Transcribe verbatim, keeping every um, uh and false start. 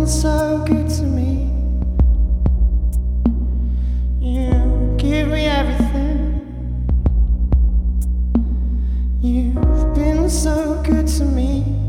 been so good to me. You give me everything. You've been so good to me.